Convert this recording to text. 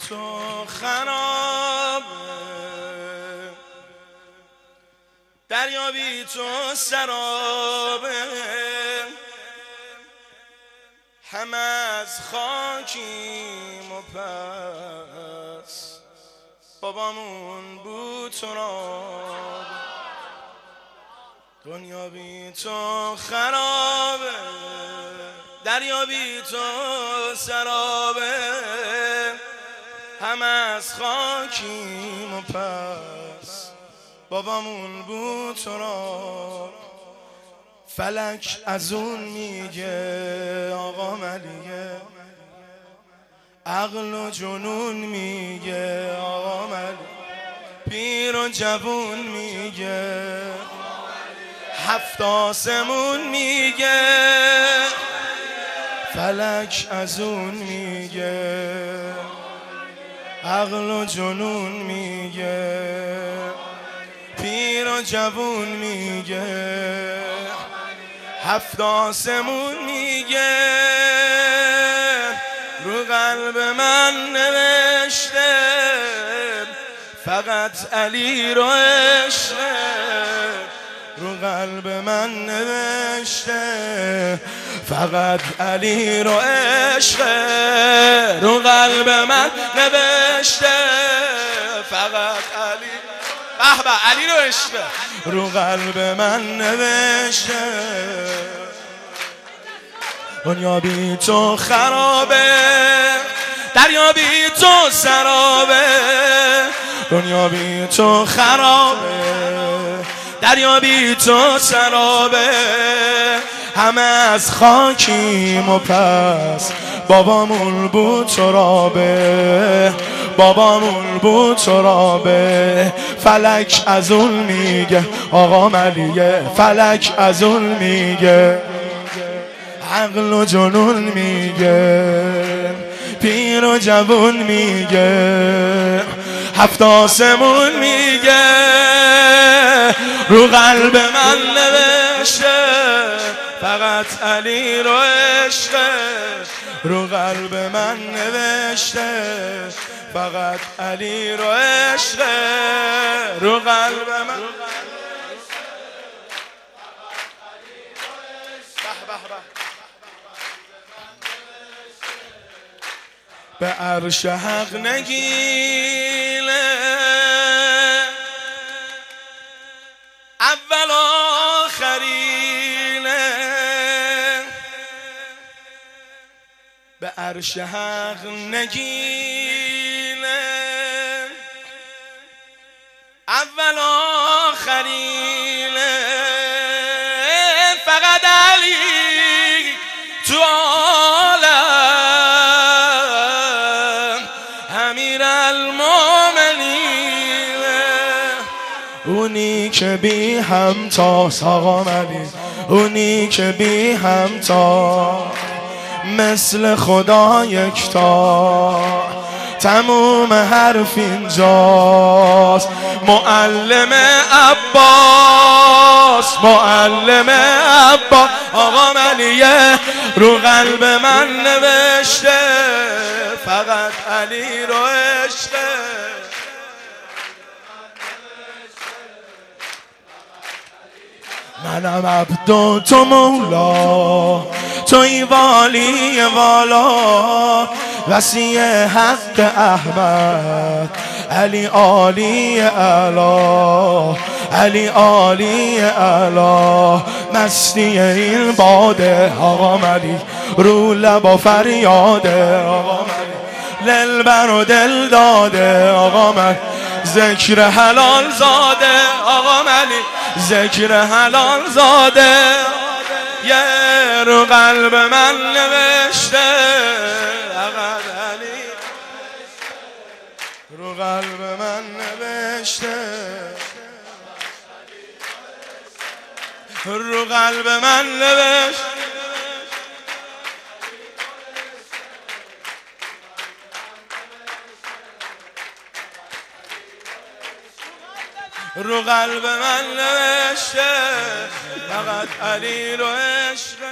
تو خرابه، دریا بی تو سرابه، همه از خاکیم و پس بابامون بود تراب. دنیا بی تو خرابه، دریا بی تو سرابه، همه از خاکیم و پس بابامون بود تراب. فلک از اون میگه آقا ملیه، عقل و جنون میگه آقا ملیه، پیر و جوون میگه، هفت آسمون میگه. فلک از اون میگه، عقل و جنون میگه، پیر و جوون میگه، هفت آسمون میگه. رو قلب من نوشته فقط علی رو عشقه، رو قلب من نوشته فقط علی رو عشقه، رو قلب من نوشته فقط علی، به به علی رو عشقه، رو قلب من نوشته. دنیا بی تو خرابه، دریا بی تو سرابه، دنیا بی تو خرابه، دریا بی تو سرابه، همه از خاکیم و پس بابامون بود ترابه، بابامون بود ترابه. فلک از اون میگه آقا ملیه، فلک از اون میگه، عقل و جنون میگه، پیر و جوون میگه، هفت آسمون میگه. رو قلب من نوشته فقط علی رو عشقه، رو قلب من نوشته فقط علی رو عشقه، رو قلب من. به عرش حق نگیله، اول آخرینه، به عرش حق نگیله، اول آخرینه، فقط علی تو اونی که بی همتاست آقا ملی، اونی که بی همتا، مثل خدا یکتا، تموم حرف اینجاست. معلم عباس، معلم عباس آقا ملیه، رو قلب من نوشته فقط علی رو عشقه، منم عبد و تو مولا، توی والی والا، وسیع حق احمد، علی عالی اعلا، علی عالی اعلا. مستی این باده آقا ملی، رو لبا فریاده آقا ملی، دلبر و دل داده آقا ملی، ذکر حلال زاده آقا ملی، ذکر حلال زاده. یه رو قلب من نوشته فقط علی، رو قلب من نوشته، رو قلب من نوشته، رو قلب من نوشته فقط علی رو عشق.